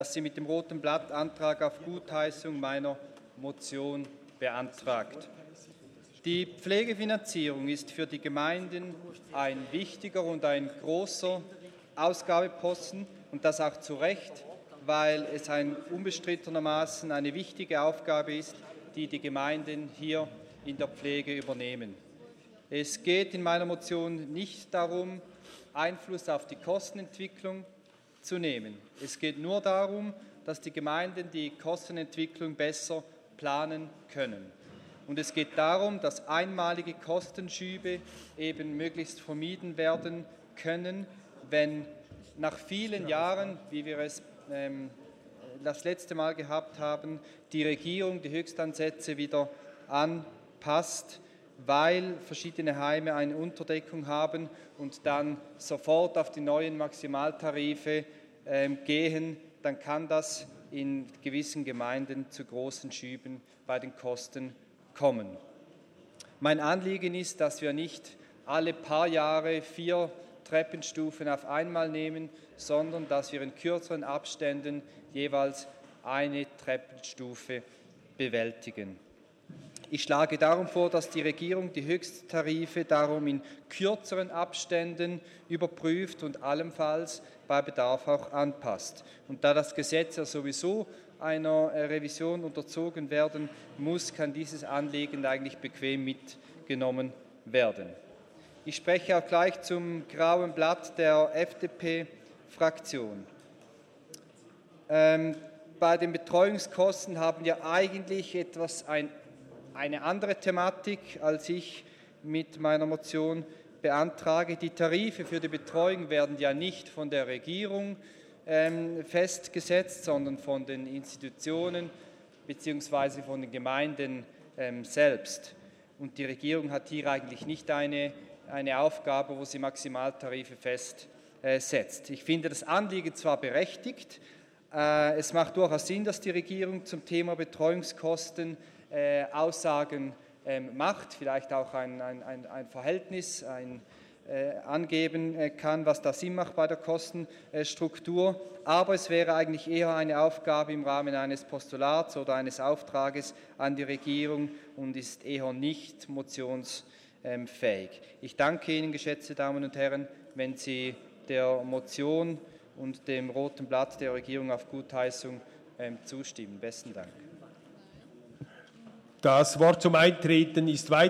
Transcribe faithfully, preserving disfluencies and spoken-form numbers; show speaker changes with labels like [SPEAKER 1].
[SPEAKER 1] dass sie mit dem Roten Blatt Antrag auf Gutheißung meiner Motion beantragt. Die Pflegefinanzierung ist für die Gemeinden ein wichtiger und ein großer Ausgabeposten, und das auch zu Recht, weil es ein unbestrittenermaßen eine wichtige Aufgabe ist, die die Gemeinden hier in der Pflege übernehmen. Es geht in meiner Motion nicht darum, Einfluss auf die Kostenentwicklung zu nehmen. Es geht nur darum, dass die Gemeinden die Kostenentwicklung besser planen können. Und es geht darum, dass einmalige Kostenschübe eben möglichst vermieden werden können, wenn nach vielen Jahren, wie wir es ähm, das letzte Mal gehabt haben, die Regierung die Höchstansätze wieder anpasst, weil verschiedene Heime eine Unterdeckung haben und dann sofort auf die neuen Maximaltarife äh, gehen, dann kann das in gewissen Gemeinden zu großen Schüben bei den Kosten kommen. Mein Anliegen ist, dass wir nicht alle paar Jahre vier Treppenstufen auf einmal nehmen, sondern dass wir in kürzeren Abständen jeweils eine Treppenstufe bewältigen. Ich schlage darum vor, dass die Regierung die Höchsttarife darum in kürzeren Abständen überprüft und allenfalls bei Bedarf auch anpasst. Und da das Gesetz ja sowieso einer Revision unterzogen werden muss, kann dieses Anliegen eigentlich bequem mitgenommen werden. Ich spreche auch gleich zum grauen Blatt der F D P-Fraktion. Ähm, bei den Betreuungskosten haben wir eigentlich etwas ein eine andere Thematik, als ich mit meiner Motion beantrage. Die Tarife für die Betreuung werden ja nicht von der Regierung ähm, festgesetzt, sondern von den Institutionen bzw. von den Gemeinden ähm, selbst. Und die Regierung hat hier eigentlich nicht eine, eine Aufgabe, wo sie Maximaltarife festsetzt. Ich finde das Anliegen zwar berechtigt, äh, es macht durchaus Sinn, dass die Regierung zum Thema Betreuungskosten Äh, Aussagen ähm, macht, vielleicht auch ein, ein, ein Verhältnis ein, äh, angeben äh, kann, was da Sinn macht bei der Kostenstruktur. Aber es wäre eigentlich eher eine Aufgabe im Rahmen eines Postulats oder eines Auftrages an die Regierung und ist eher nicht motionsfähig. Ich danke Ihnen, geschätzte Damen und Herren, wenn Sie der Motion und dem Roten Blatt der Regierung auf Gutheißung ähm, zustimmen. Besten Dank.
[SPEAKER 2] Das Wort zum Eintreten ist weiter.